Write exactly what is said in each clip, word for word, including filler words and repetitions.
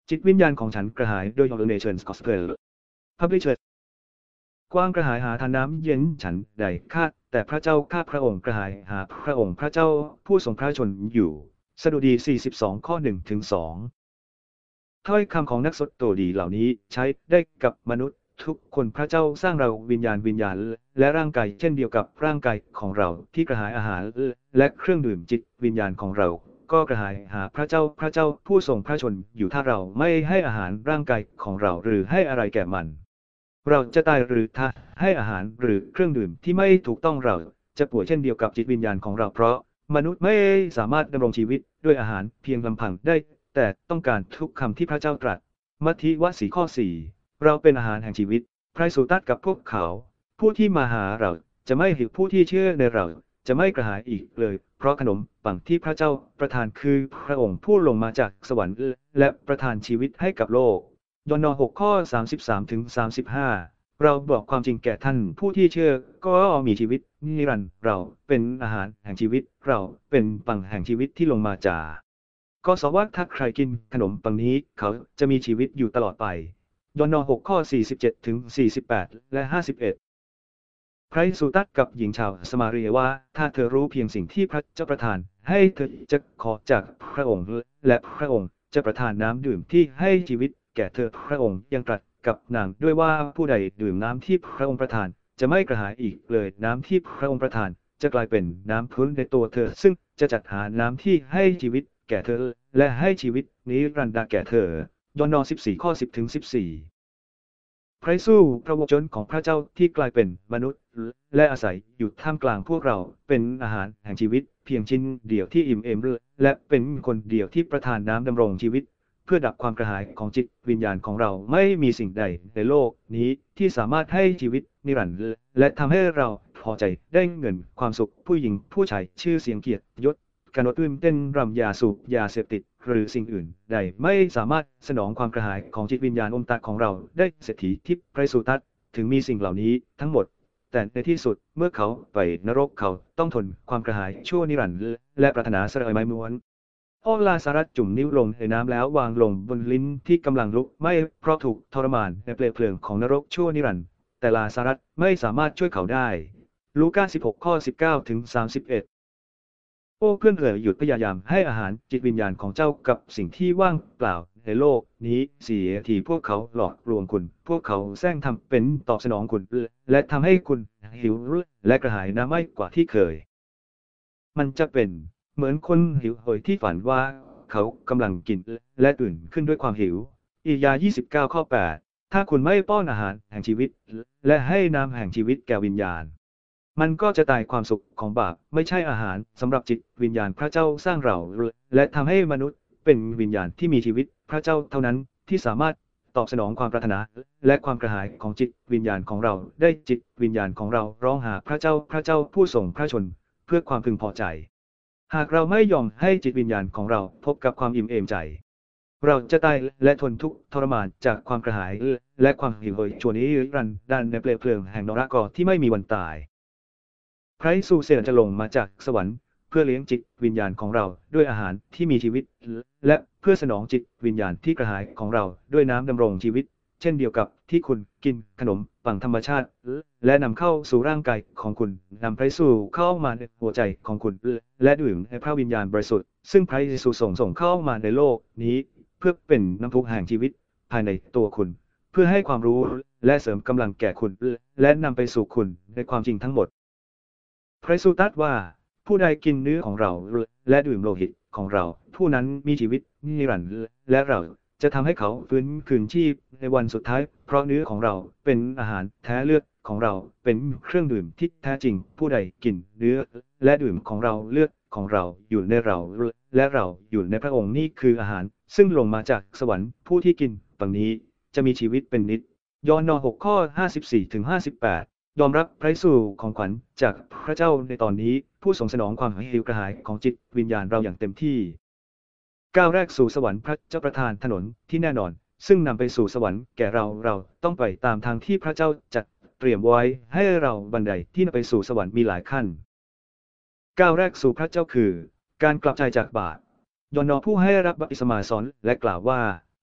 จิตวิญญาณของฉันกระหายโดย Your Nations Gospel Publisher กว้างกระหายหาทานน้ำเย็นฉันใดข้าแต่พระเจ้าข้าพระองค์กระหายหาพระองค์พระเจ้าผู้ทรงพระชนอยู่สดุดีสี่สิบสองข้อหนึ่งถึงสองถ้อยคำของนักสโตดีเหล่านี้ใช้ได้กับมนุษย์ทุกคนพระเจ้าสร้างเราวิญญาณวิญญาณและร่างกายเช่นเดียวกับร่างกายของเราที่กระหายอาหารและเครื่องดื่มจิตวิญญาณของเราก็กระหายหาพระเจ้าพระเจ้าผู้ทรงพระชนอยู่ถ้าเราไม่ให้อาหารร่างกายของเราหรือให้อะไรแก่มันเราจะตายหรือถ้าให้อาหารหรือเครื่องดื่มที่ไม่ถูกต้องเราจะป่วยเช่นเดียวกับจิตวิญญาณของเราเพราะมนุษย์ไม่สามารถดำรงชีวิตด้วยอาหารเพียงลำพังได้แต่ต้องการทุกคำที่พระเจ้าตรัสมัทธิวสี่ข้อสี่เราเป็นอาหารแห่งชีวิตพระสุตัดกับพวกเขาผู้ที่มาหาเราจะไม่หิวผู้ที่เชื่อในเราจะไม่กระหายอีกเลยเพราะขนมปังที่พระเจ้าประทานคือพระองค์ผู้ลงมาจากสวรรค์และประทานชีวิตให้กับโลกยอห์นหกข้อสามสิบสามถึงสามสิบห้าเราบอกความจริงแก่ท่านผู้ที่เชื่อก็มีชีวิตนิรันดร์เราเป็นอาหารแห่งชีวิตเราเป็นปังแห่งชีวิตที่ลงมาจากก็สว่าถ้าใครกินขนมปังนี้เขาจะมีชีวิตอยู่ตลอดไปยอห์นหกข้อสี่สิบเจ็ดถึงสี่สิบแปดและห้าสิบเอ็ดพระเยซูตรัสกับหญิงชาวสมาเรียว่าถ้าเธอรู้เพียงสิ่งที่พระเจ้าประทานให้เธอจะขอจากพระองค์และพระองค์จะประทานน้ำดื่มที่ให้ชีวิตแก่เธอพระองค์ยังตรัสกับนางด้วยว่าผู้ใดดื่มน้ำที่พระองค์ประทานจะไม่กระหายอีกเลยน้ำที่พระองค์ประทานจะกลายเป็นน้ำพุ้นในตัวเธอซึ่งจะจัดหาน้ำที่ให้ชีวิตแก่เธอและให้ชีวิตนิรันดร์แก่เธอยอห์นสิบสี่ข้อสิบถึงสิบสี่พระเยซูพระวจนะของพระเจ้าที่กลายเป็นมนุษย์และอาศัยอยู่ท่ามกลางพวกเราเป็นอาหารแห่งชีวิตเพียงชิ้นเดียวที่อิ่มเอมและเป็นคนเดียวที่ประทานน้ำดำรงชีวิตเพื่อดับความกระหายของจิตวิญญาณของเราไม่มีสิ่งใดในโลกนี้ที่สามารถให้ชีวิตนิรันดร์และทำให้เราพอใจได้เงินความสุขผู้หญิงผู้ชายชื่อเสียงเกียรติยศการนดตื่นเต้นรำยาสูบยาเสพติดหรือสิ่งอื่นใดไม่สามารถสนองความกระหายของจิตวิญญาณอมตะของเราได้เศรษฐีทิพย์พระเยซูตรัสถึงมีสิ่งเหล่านี้ทั้งหมดแต่ในที่สุดเมื่อเขาไปนรกเขาต้องทนความกระหายชั่วนิรันดร์และปรารถนาสลายไม้ม้วนพ่อลาซารัสจุ่มนิ้วลงในน้ำแล้ววางลงบนลิ้นที่กำลังลุกไหม้เพราะถูกทรมานในเปลวเพลิงของนรกชั่วนิรันดร์แต่ลาซารัสไม่สามารถช่วยเขาได้ลูกาสิบหกข้อสิบเก้าถึงสามสิบเอ็ดโอ้เพื่อนเอ๋ยหยุดพยายามให้อาหารจิตวิญญาณของเจ้ากับสิ่งที่ว่างเปล่าในโลกนี้เสียทีพวกเขาหลอกลวงคุณพวกเขาแซงทำเป็นตอบสนองคุณและทำให้คุณหิวและกระหายน้ำไม่กว่าที่เคยมันจะเป็นเหมือนคนหิวโหยที่ฝันว่าเขากำลังกินและตื่นขึ้นด้วยความหิวอิสยาห์ยี่สิบเก้าข้อแปดถ้าคุณไม่ป้อนอาหารแห่งชีวิตและให้น้ำแห่งชีวิตแก่วิญญาณมันก็จะตายความสุขของบาปไม่ใช่อาหารสำหรับจิตวิญญาณพระเจ้าสร้างเราและทำให้มนุษย์เป็นวิญญาณที่มีชีวิตพระเจ้าเท่านั้นที่สามารถตอบสนองความปรารถนาและความกระหายของจิตวิญญาณของเราได้จิตวิญญาณของเราร้องหาพระเจ้าพระเจ้าผู้ทรงพระชนเพื่อความพึงพอใจหากเราไม่ยอมให้จิตวิญญาณของเราพบกับความอิ่มเอมใจเราจะตายและทนทุกข์ทรมานจากความกระหายและความหิวโหยชั่วนิรันดร์ดันในเปลวเพลิงแห่งนรกที่ไม่มีวันตายพระเยซูเสด็จจะลงมาจากสวรรค์เพื่อเลี้ยงจิตวิญญาณของเราด้วยอาหารที่มีชีวิตและเพื่อสนองจิตวิญญาณที่กระหายของเราด้วยน้ำดำรงชีวิตเช่นเดียวกับที่คุณกินขนมปังธรรมชาติและนำเข้าสู่ร่างกายของคุณนำพระเยซูเข้ามาในหัวใจของคุณและดื่มในพระวิญญาณบริสุทธิ์ซึ่งพระเยซูส่งส่งเข้ามาในโลกนี้เพื่อเป็นน้ำพุแห่งชีวิตภายในตัวคุณเพื่อให้ความรู้และเสริมกำลังแก่คุณและนำไปสู่คุณในความจริงทั้งหมดพระเยซูตรัสว่าผู้ใดกินเนื้อของเราและดื่มโลหิตของเราผู้นั้นมีชีวิตนิรันดร์และเราจะทำให้เขาฟื้นคืนชีพในวันสุดท้ายเพราะเนื้อของเราเป็นอาหารแท้เลือดของเราเป็นเครื่องดื่มที่แท้จริงผู้ใดกินเนื้อและดื่มของเราเลือดของเราอยู่ในเราและเราอยู่ในพระองค์นี่คืออาหารซึ่งลงมาจากสวรรค์ผู้ที่กินปังนี้จะมีชีวิตเป็นนิจยอห์นหกข้อห้าสิบสี่ถึงห้าสิบแปดยอมรับพระเยซูของขวัญจากพระเจ้าในตอนนี้ผู้ทรงสนองความหิวกระหายของจิตวิญญาณเราอย่างเต็มที่ก้าวแรกสู่สวรรค์พระเจ้าประทานถนนที่แน่นอนซึ่งนำไปสู่สวรรค์แก่เราเราต้องไปตามทางที่พระเจ้าจัดเตรียมไว้ให้เราบันไดที่นำไปสู่สวรรค์มีหลายขั้นก้าวแรกสู่พระเจ้าคือการกลับใจจากบาปยอห์นผู้ให้รับบัพติศมาสอนและกล่าวว่า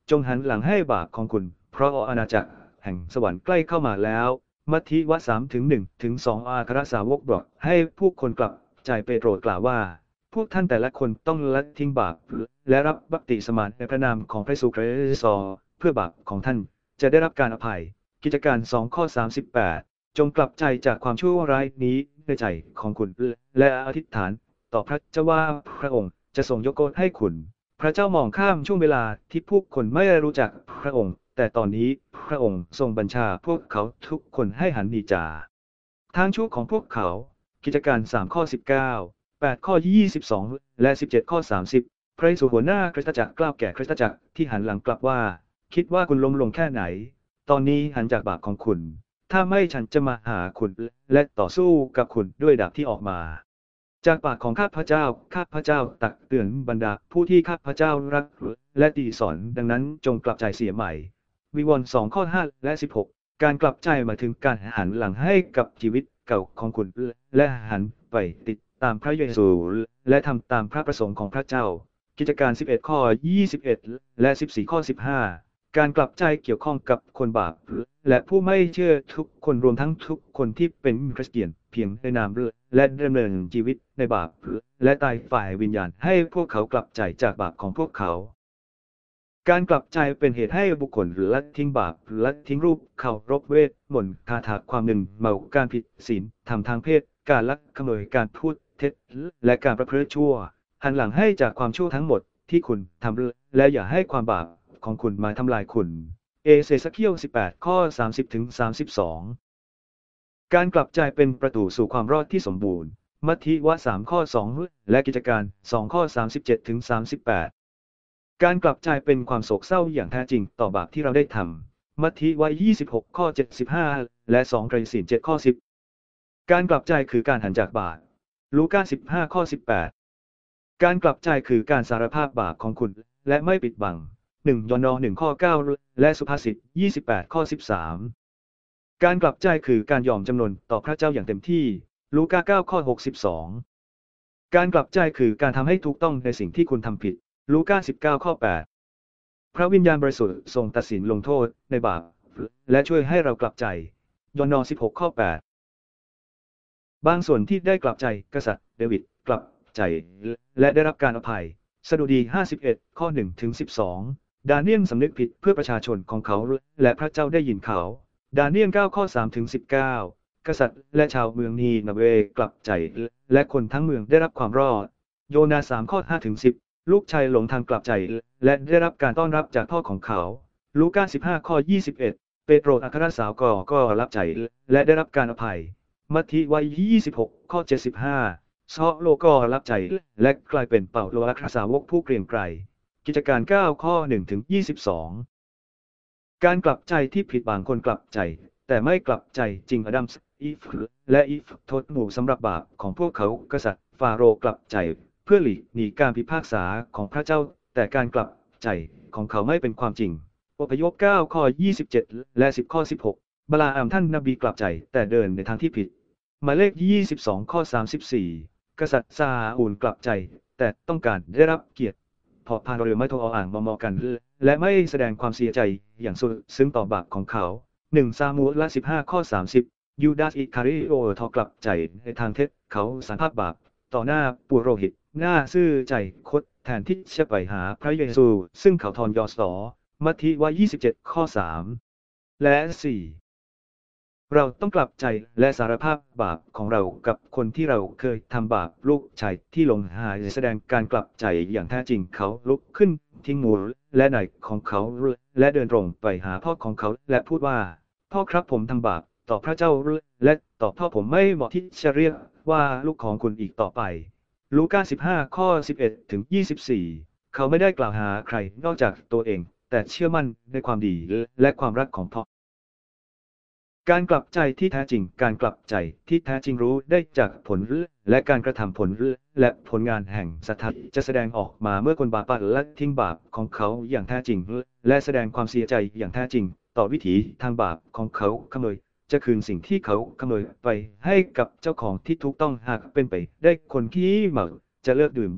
จงหันหลังให้บาปของคุณเพราะอาณาจักรแห่งสวรรค์ใกล้เข้ามาแล้วมัทธิวสามถึงหนึ่งถึงสองอาครสาวกบอกให้ผู้คนกลับใจเปโตรกล่าวว่าพวกท่านแต่ละคนต้องละทิ้งบาปและรับบัพติศมาในพระนามของพระเยซูคริสต์เพื่อบาปของท่านจะได้รับการอภัยกิจการสองข้อสามสิบแปดจงกลับใจจากความชั่วร้ายนี้ในใจของคุณและอธิษฐานต่อพระเจ้าว่าพระองค์จะทรงยกโทษให้คุณพระเจ้ามองข้ามช่วงเวลาที่ผู้คนไม่รู้จักพระองค์แต่ตอนนี้พระองค์ทรงบัญชาพวกเขาทุกคนให้หันหนีจากทางชั่วของพวกเขากิจการสามข้อสิบเก้า แปดข้อยี่สิบสองและสิบเจ็ดข้อสามสิบพระเยซูหัวหน้าคริสตจักรกล่าวแก่คริสตจักรที่หันหลังกลับว่าคิดว่าคุณล้มลงแค่ไหนตอนนี้หันจากบาปของคุณถ้าไม่ฉันจะมาหาคุณและต่อสู้กับคุณด้วยดาบที่ออกมาจากปากของข้าพเจ้าข้าพเจ้าตักเตือนบรรดาผู้ที่ข้าพเจ้ารักและตีสอนดังนั้นจงกลับใจเสียใหม่วิวรณ์สองข้อห้าและสิบหกการกลับใจหมายถึงการหันหลังให้กับชีวิตเก่าของคุณและหันไปติดตามพระเยซูและทำตามพระประสงค์ของพระเจ้ากิจการสิบเอ็ดข้อยี่สิบเอ็ดและสิบสี่ข้อสิบห้าการกลับใจเกี่ยวข้องกับคนบาปและผู้ไม่เชื่อทุกคนรวมทั้งทุกคนที่เป็นคริสเตียนเพียงในนามและดำเนินชีวิตในบาปและตายฝ่ายวิญญาณให้พวกเขากลับใจจากบาปของพวกเขาการกลับใจเป็นเหตุให้บุคคลละทิ้งบาปละทิ้งรูปเคารพเวทมนต์คาถาความหนึ่งเมาการผิดศีลทำทางเพศการลักขโมยการพูดเท็จและการประพฤติชั่วหันหลังให้จากความชั่วทั้งหมดที่คุณทำและอย่าให้ความบาปของคุณมาทำลายคุณเอเสเคียลสิบแปดข้อสามสิบถึงสามสิบสองการกลับใจเป็นประตูสู่ความรอดที่สมบูรณ์มัทธิวสามข้อสองและกิจการสองข้อสามสิบเจ็ดถึงสามสิบแปดการกลับใจเป็นความโศกเศร้าอย่างแท้จริงต่อบาปที่เราได้ทำมัทธิวยี่สิบหกข้อเจ็ดสิบห้าและสองไตรศีลเจ็ดข้อสิบการกลับใจคือการหันจากบาปลูกาสิบห้าข้อสิบแปดการกลับใจคือการสารภาพบาปของคุณและไม่ปิดบังหนึ่งยอห์นหนึ่งข้อเก้าและสุภาษิตยี่สิบแปดข้อสิบสามการกลับใจคือการยอมจำนนต่อพระเจ้าอย่างเต็มที่ลูกาเก้าข้อหกสิบสองการกลับใจคือการทำให้ถูกต้องในสิ่งที่คุณทำผิดลูกาสิบเก้าข้อแปดพระวิญญาณบริสุทธิ์ทรงตัดสินลงโทษในบาปและช่วยให้เรากลับใจยอห์นสิบหกข้อแปดบางส่วนที่ได้กลับใจกษัตริย์เดวิดกลับใจและได้รับการอภัยสดุดีห้าสิบเอ็ดข้อหนึ่งถึงสิบสองดาเนียลสำนึกผิดเพื่อประชาชนของเขาและพระเจ้าได้ยินเขาดาเนียลเก้าข้อสามถึงสิบเก้ากษัตริย์และชาวเมืองนีนาเวกลับใจและคนทั้งเมืองได้รับความรอดโยนาสามข้อห้าถึงสิบลูกชายหลงทางกลับใจและได้รับการต้อนรับจากพ่อของเขาลูกาสิบห้าข้อยี่สิบเอ็ดเปโตรอัครสาวกก็รับใจและได้รับการอภัยมัทธิวยี่สิบหกข้อเจ็ดสิบห้าซอโลก็รับใจและกลายเป็นเปาโลอัครสาวกผู้เกรียงไกรกิจการเก้าข้อหนึ่งถึงยี่สิบสองการกลับใจที่ผิดบางคนกลับใจแต่ไม่กลับใจจริงอดัมส์อีฟและอีฟโทษหมู่สำหรับบาปของพวกเขากษัตริย์ฟาโรห์กลับใจเพื่อหลีกหนีการพิพากษาของพระเจ้าแต่การกลับใจของเขาไม่เป็นความจริงอพยพเก้าข้อยี่สิบเจ็ดและสิบข้อสิบหกบาลาอัมท่านนบีกลับใจแต่เดินในทางที่ผิดหมายเลขยี่สิบสองข้อสามสิบสี่กษัตริย์ซาอูลกลับใจแต่ต้องการได้รับเกียรติพอพานเรือไม่โทรอ่างมอมอกันและไม่แสดงความเสียใจอย่างสุดซึ้งต่อบาปของเขาหนึ่งซามูเอลสิบห้าข้อสามสิบยูดาสอิคาริโอทอกลับใจในทางเท็จเขาสารภาพบาปต่อหน้าปุโรหิตหน้าซื่อใจคดแทนที่จะไปหาพระเยซูซึ่งเขาทอนยอสอมัทธิวยี่สิบเจ็ดข้อสามและสี่เราต้องกลับใจและสารภาพบาปของเรากับคนที่เราเคยทำบาปลูกชายที่หลงหายแสดงการกลับใจอย่างแท้จริงเขาลุกขึ้นทิ้งหมูและนายของเขาและเดินตรงไปหาพ่อของเขาและพูดว่าพ่อครับผมทำบาปต่อพระเจ้าและต่อพ่อผมไม่เหมาะที่จะเรียกว่าลูกของคุณอีกต่อไปลูกาสิบห้าข้อสิบเอ็ดถึงยี่สิบสี่เขาไม่ได้กล่าวหาใครนอกจากตัวเองแต่เชื่อมั่นในความดีและความรักของพ่อการกลับใจที่แท้จริงการกลับใจที่แท้จริงรู้ได้จากผลและการกระทำผลและผลงานแห่งศรัทธาจะแสดงออกมาเมื่อคนบาปและทิ้งบาปของเขาอย่างแท้จริงและแสดงความเสียใจอย่างแท้จริงต่อวิถีทางบาปของเขาขโมยจะคืนสิ่งที่เขาขโมยไปให้กับเจ้าของที่ถูกต้องหากเป็นไปได้คนที่เมาจะเลิกดื่มเบียร์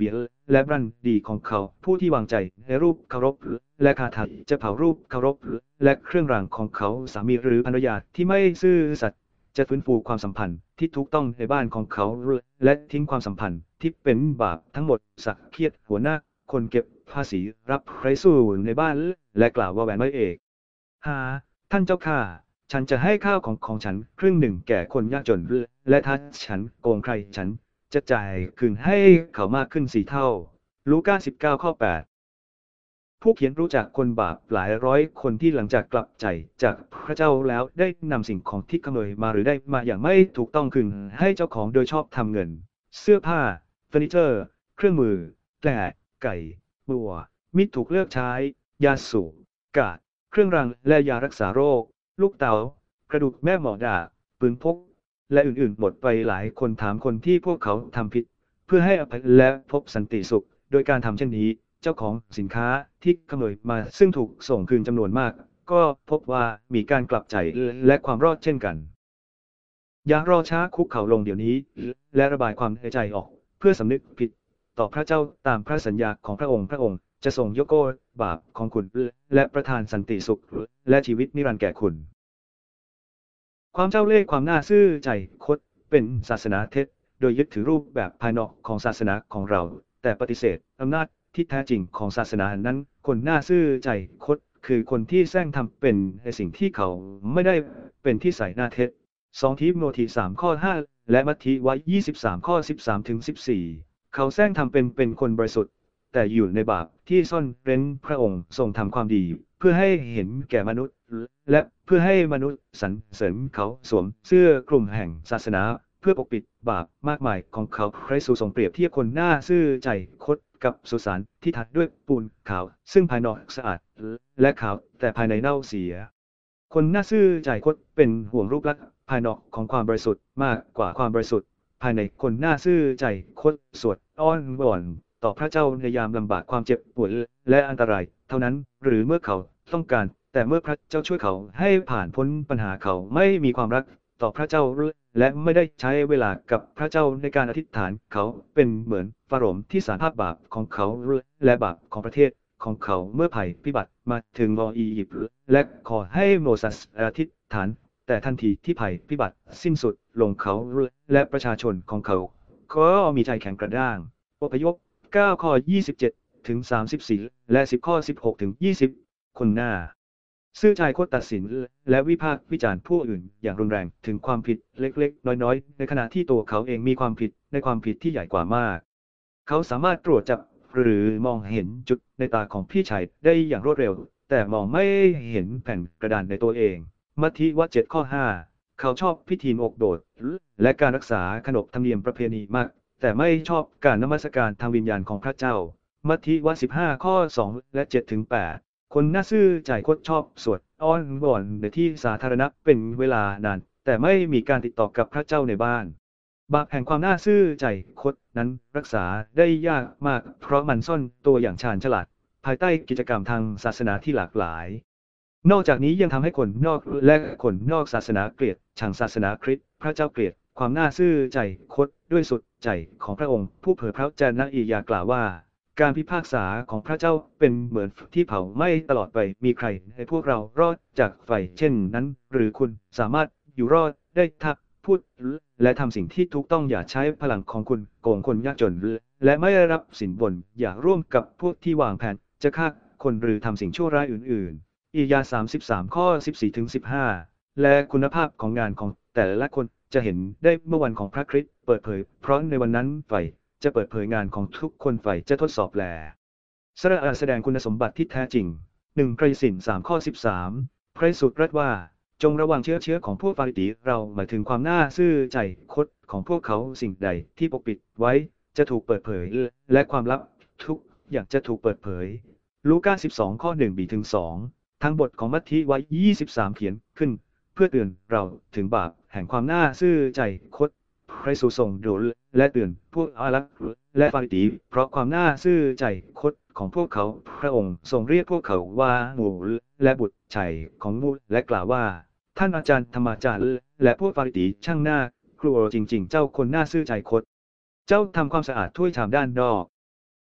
และบัณฑิตของเขาผู้ที่วางใจในรูปเคารพและคาถาจะเผารูปเคารพและเครื่องรางของเขาสามีหรือภรรยาที่ไม่ซื่อสัตย์จะฟื้นฟูความสัมพันธ์ที่ถูกต้องในบ้านของเขาและทิ้งความสัมพันธ์ที่เป็นบาปทั้งหมดสักเคียดหัวหน้าคนเก็บภาษีรับไพรสู้ในบ้านและกล่าวว่าแหวนไม่เอกหาท่านเจ้าข้าฉันจะให้ข้าวของของฉันครึ่งหนึ่งแก่คนยากจนและถ้าฉันโกงใครฉันจะจ่ายคืนให้เขามากขึ้นสี่เท่าลูกาสิบเก้าข้อแปดผู้เขียนรู้จักคนบาปหลายร้อยคนที่หลังจากกลับใจจากพระเจ้าแล้วได้นำสิ่งของที่ขโมยมาหรือได้มาอย่างไม่ถูกต้องคืนให้เจ้าของโดยชอบทำเงินเสื้อผ้าเฟอร์นิเจอร์เครื่องมือแกะไก่บัวมิตรถูกเลือกใช้ยาสูบกาดเครื่องรางและยารักษาโรคลูกเต๋ากระดูกแม่หมอดาปืนพกและอื่นๆหมดไปหลายคนถามคนที่พวกเขาทำผิดเพื่อให้อภัยและพบสันติสุขโดยการทำเช่นนี้เจ้าของสินค้าที่ขโมยมาซึ่งถูกส่งคืนจำนวนมากก็พบว่ามีการกลับใจและความรอดเช่นกันอย่ารอช้าคุกเข่าลงเดี๋ยวนี้และระบายความในใจออกเพื่อสำนึกผิดต่อพระเจ้าตามพระสัญญาของพระองค์พระองค์จะทรงยกโทษบาปของคุณและประทานสันติสุขและชีวิตนิรันดร์แก่คุณความเจ้าเล่ห์ความน่าซื่อใจคดเป็นศาสนาเท็จโดยยึดถือรูปแบบภายนอกของศาสนาของเราแต่ปฏิเสธอำนาจที่แท้จริงของศาสนานั้นคนน่าซื่อใจคดคือคนที่แสร้งทำเป็นในสิ่งที่เขาไม่ได้เป็นที่ใส่หน้าเท็จสองทิโมธีสามข้อห้าและมัทธิวยี่สิบสามข้อสิบสามถึงสิบสี่เขาแสร้งทำเป็นเป็นคนบริสุทธิ์แต่อยู่ในบาปที่ซ่อนเร้นพระองค์ทรงทำความดีเพื่อให้เห็นแก่มนุษย์และเพื่อให้มนุษย์สรรเสริญเขาสวมเสื้อกลุ่มแห่งศาสนาเพื่อปกปิดบาปมากมายของเขาพระเยซูทรงเปรียบเทียบคนหน้าซื่อใจคดกับสุสานที่ทัดด้วยปูนขาวซึ่งภายนอกสะอาดและขาวแต่ภายในเน่าเสียคนหน้าซื่อใจคดเป็นห่วงรูปลักษณ์ภายนอกของความบริสุทธิ์มากกว่าความบริสุทธิ์ภายในคนหน้าซื่อใจคดสวดอ้อนวอนต่อพระเจ้าในยามลำบากความเจ็บปวดและอันตรายเท่านั้นหรือเมื่อเขาต้องการแต่เมื่อพระเจ้าช่วยเขาให้ผ่านพ้นปัญหาเขาไม่มีความรักต่อพระเจ้าและไม่ได้ใช้เวลากับพระเจ้าในการอธิษฐานเขาเป็นเหมือนฟาโรห์ที่สารภาพบาปของเขาและบาปของประเทศของเขาเมื่อภัยพิบัติมาถึงอียิปต์และขอให้โมเสสอธิษฐานแต่ทันทีที่ภัยพิบัติสิ้นสุดลงเขาและประชาชนของเขาก็มีใจแข็งกระด้างอพยพเก้าข้อยี่สิบเจ็ดถึงสามสิบสี่และสิบข้อสิบหกถึงยี่สิบคนหน้าซื่อใจคดตัดสินและวิพากษ์วิจารณ์ผู้อื่นอย่างรุนแรงถึงความผิดเล็กๆน้อยๆในขณะที่ตัวเขาเองมีความผิดในความผิดที่ใหญ่กว่ามากเขาสามารถตรวจจับหรือมองเห็นจุดในตาของพี่ชายได้อย่างรวดเร็วแต่มองไม่เห็นแผ่นกระดานในตัวเองมัทธิวเจ็ดข้อห้าเขาชอบพิธีอกโดดและการรักษาขนบธรรมเนียมประเพณีมากแต่ไม่ชอบการนมัสการทางวิญญาณของพระเจ้ามัทธิวสิบห้าข้อสองและเจ็ดถึงแปดคนน่าซื่อใจคดชอบสวดอ้อนวอนในที่สาธารณะเป็นเวลานานแต่ไม่มีการติดต่อกับพระเจ้าในบ้านบาปแห่งความน่าซื่อใจคดนั้นรักษาได้ยากมากเพราะมันซ่อนตัวอย่างชาญฉลาดภายใต้กิจกรรมทางศาสนาที่หลากหลายนอกจากนี้ยังทำให้คนนอกและคนนอกศาสนาเกลียดชังศาสนาคริสต์พระเจ้าเกลียดความน่าซื่อใจคดด้วยสุดใจของพระองค์ผู้เผยพระวจนะอิสยาห์กล่าวว่าการพิพากษาของพระเจ้าเป็นเหมือนที่เผาไหม้ตลอดไปมีใครให้พวกเรารอดจากไฟเช่นนั้นหรือคุณสามารถอยู่รอดได้ถ้าพูดและทำสิ่งที่ถูกต้องอย่าใช้พลังของคุณโกงคนยากจนและไม่รับสินบนอย่าร่วมกับพวกที่วางแผนจะฆ่าคนหรือทำสิ่งชั่วร้ายอื่นๆอิสยาห์สามสิบสามข้อสิบสี่ถึงสิบห้าและคุณภาพของงานของแต่ละคนจะเห็นได้เมื่อวันของพระคริสต์เปิดเผยเพราะในวันนั้นไฟจะเปิดเผยงานของทุกคนไฟจะทดสอบแลสระอาแสดงคุณสมบัติที่แท้จริงหนึ่งไพรสินสามข้อสิบสามพระสุตรัสว่าจงระวังเชื้อเชื้อของพวกฟาริสีเราหมายถึงความน่าซื่อใจคดของพวกเขาสิ่งใดที่ปกปิดไว้จะถูกเปิดเผยและความลับทุกอย่างจะถูกเปิดเผยลูกาสิบสองข้อหนึ่งบีถึงสองทั้งบทของมัทธิวยี่สิบสามเขียนขึ้นเพื่อเตือนเราถึงบาปแห่งความน่าซื่อใจคดพระเยซูทรงดูและเตือนพวกอารักษ์และฟาริสีเพราะความน่าซื่อใจคดของพวกเขาพระองค์ทรงเรียกพวกเขาว่างูและบุตรชัยของงูและกล่าวว่าท่านอาจารย์ธรรมาจารย์และพวกฟาริสีช่างน่ากลัวจริงๆเจ้าคนน่าซื่อใจคดเจ้าทำความสะอาดถ้วยชามด้านนอก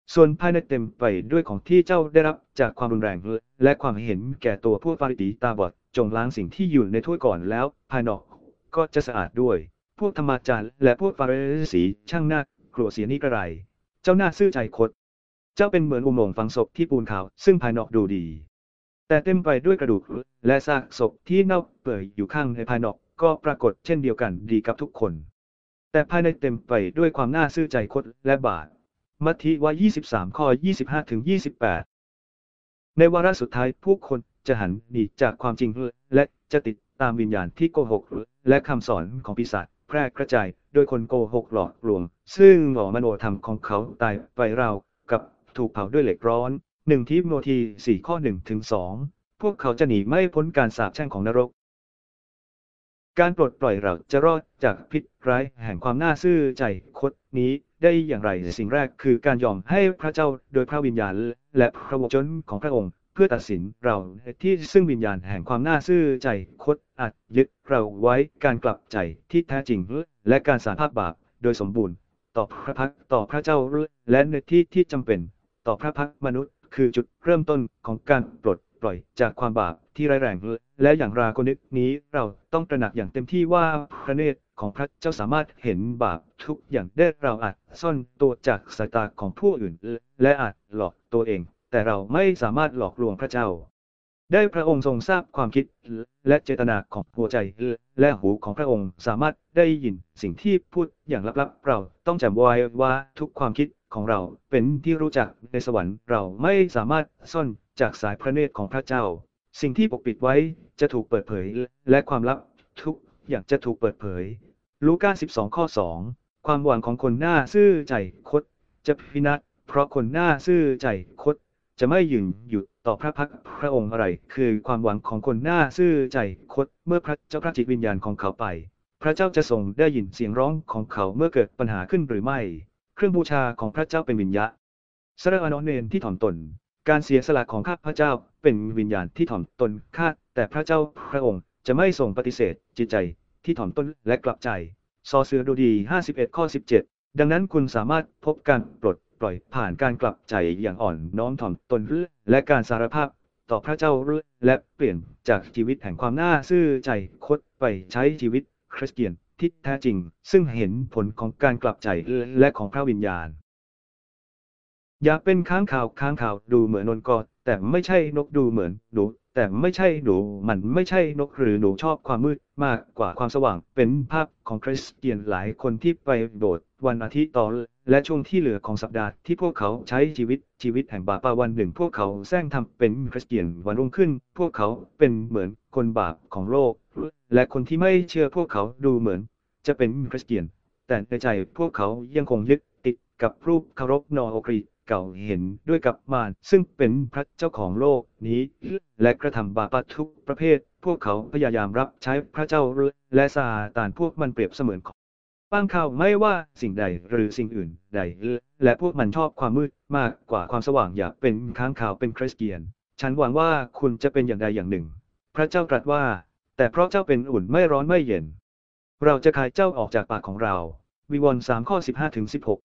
ส่วนภายในเต็มไปด้วยของที่เจ้าได้รับจากความรุนแรงและความเห็นแก่ตัวพวกฟาริสีตาบอดจงล้างสิ่งที่อยู่ในถ้วยก่อนแล้วภายนอกก็จะสะอาดด้วยพวกธรรมาจารย์และพวกฟาริสีช่างน่ากลัวเสียนี่กระไรเจ้าหน้าซื่อใจคดเจ้าเป็นเหมือนอุโมงค์ฝังศพที่ปูนขาวซึ่งภายนอกดูดีแต่เต็มไปด้วยกระดูกและซากศพที่เน่าเปื่อยอยู่ข้างในภายนอกก็ปรากฏเช่นเดียวกันดีกับทุกคนแต่ภายในเต็มไปด้วยความน่าซื่อใจคดและบาปมัทธิว ยี่สิบสาม ข้อ ยี่สิบห้า ถึง ยี่สิบแปด ในวาระสุดท้ายผู้คนจะหันหนีจากความจริงและจะติดตามวิญญาณที่โกหกและคำสอนของปีศาจแพร่กระจายโดยคนโกหกหลอกลวงซึ่งหล่อมโนธรรมของเขาตายไปราวกับถูกเผาด้วยเหล็กร้อนหนึ่งทิโมธี สี่ ข้อ หนึ่ง ถึง สอง พวกเขาจะหนีไม่พ้นการสาปแช่งของนรกการปลดปล่อยเราจะรอดจากพิษร้ายแห่งความน่าซื่อใจคดนี้ได้อย่างไรสิ่งแรกคือการยอมให้พระเจ้าโดยพระวิญญาณและพระวจนะของพระองค์เพื่อตัดสินเราที่ซึ่งวิญญาณแห่งความน่าซื่อใจคดอาจยึดเราไว้การกลับใจที่แท้จริงและการสารภาพบาปโดยสมบูรณ์ต่อพระพักต่อพระเจ้าและในที่ที่จำเป็นต่อพระพักมนุษย์คือจุดเริ่มต้นของการปลดปล่อยจากความบาปที่ร้ายแรงและอย่างราโกนิกนี้เราต้องตระหนักอย่างเต็มที่ว่าพระเนตรของพระเจ้าสามารถเห็นบาปทุกอย่างได้เราอาจซ่อนตัวจากสายตาของผู้อื่นและอาจหลอกตัวเองแต่เราไม่สามารถหลอกลวงพระเจ้าได้พระองค์ทรงทราบความคิดและเจตนาของหัวใจและหูของพระองค์สามารถได้ยินสิ่งที่พูดอย่างลับๆเราต้องจำไว้ว่าทุกความคิดของเราเป็นที่รู้จักในสวรรค์เราไม่สามารถซ่อนจากสายพระเนตรของพระเจ้าสิ่งที่ปกปิดไว้จะถูกเปิดเผยและความลับทุกอย่างจะถูกเปิดเผยลูกา สิบสอง ข้อ สอง ความหวังของคนหน้าซื่อใจคดจะพินาศเพราะคนหน้าซื่อใจคดจะไม่ยืนอยู่ต่อพระพักพระองค์อะไรคือความหวังของคนหน้าซื่อใจคดเมื่อพระเจ้าพระจิตวิญญาณของเขาไปพระเจ้าจะทรงได้ยินเสียงร้องของเขาเมื่อเกิดปัญหาขึ้นหรือไม่เครื่องบูชาของพระเจ้าเป็นวิญญาณสระอนเนนที่ถ่อมตนการเสียสละของข้าพระเจ้าเป็นวิญญาณที่ถ่อมตนข้าแต่พระเจ้าพระองค์จะไม่ทรงปฏิเสธจิตใจที่ถ่อมตนและกลับใจซอเสือดูดีห้าสิบเอ็ดข้อสิบเจ็ดดังนั้นคุณสามารถพบการปลดปล่อยผ่านการกลับใจอย่างอ่อนน้อมถ่อมตนและการสารภาพต่อพระเจ้าและเปลี่ยนจากชีวิตแห่งความน่าซื่อใจคดไปใช้ชีวิตคริสเตียนที่แท้จริงซึ่งเห็นผลของการกลับใจและของพระวิญญาณอยากเป็นค้างคาวค้างคาวดูเหมือนนนกอแต่ไม่ใช่นกดูเหมือนหนูแต่ไม่ใช่หนูมันไม่ใช่นกหรือหนูชอบความมืดมากกว่าความสว่างเป็นภาพของคริสเตียนหลายคนที่ไปโบสถ์วันอาทิตย์ต่อและช่วงที่เหลือของสัปดาห์ที่พวกเขาใช้ชีวิตชีวิตแห่งบาปวันหนึ่งพวกเขาแซงทำเป็นคริสเตียนวันรุ่งขึ้นพวกเขาเป็นเหมือนคนบาปของโลกและคนที่ไม่เชื่อพวกเขาดูเหมือนจะเป็นคริสเตียนแต่ในใจพวกเขายังคงยึดติดกับรูปเคารพนอโอกรีเก่าเห็นด้วยกับมารซึ่งเป็นพระเจ้าของโลกนี้และกระทำบาปทุกประเภทพวกเขาพยายามรับใช้พระเจ้าและซาตานพวกมันเปรียบเสมือนของบ้างข่าวไม่ว่าสิ่งใดหรือสิ่งอื่นใดและพวกมันชอบความมืดมากกว่าความสว่างอยากเป็นค้างคาวเป็นคริสเตียนฉันหวังว่าคุณจะเป็นอย่างใดอย่างหนึ่งพระเจ้าตรัสว่าแต่เพราะเจ้าเป็นอุ่นไม่ร้อนไม่เย็นเราจะขายเจ้าออกจากปากของเราวิวรณ์สามข้อสิบห้าถึงสิบหก